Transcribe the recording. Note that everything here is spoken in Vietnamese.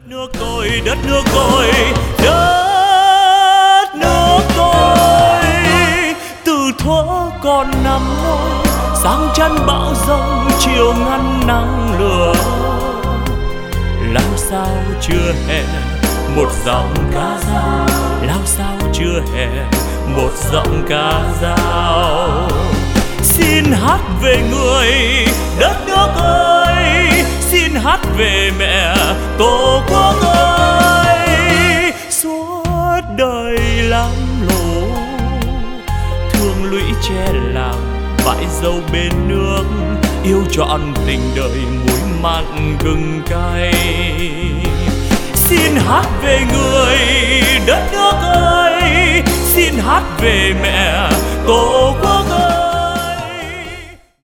nước tôi, đất nước tôi, đất nước tôi. Từ thuở còn nằm mơ, sáng chắn bão giông, chiều ngăn nắng lửa. Làm sao chưa hè một giọng ca dao, làm sao chưa hè một giọng ca dao. Xin hát về người đất nước ơi, xin hát về mẹ tổ quốc ơi. Suốt đời lắm lũ thương lũy che làng bãi dâu bên nước, yêu trọn tình đời muối mặn gừng cay. Xin hát về người đất nước ơi, xin hát về mẹ tổ quốc ơi.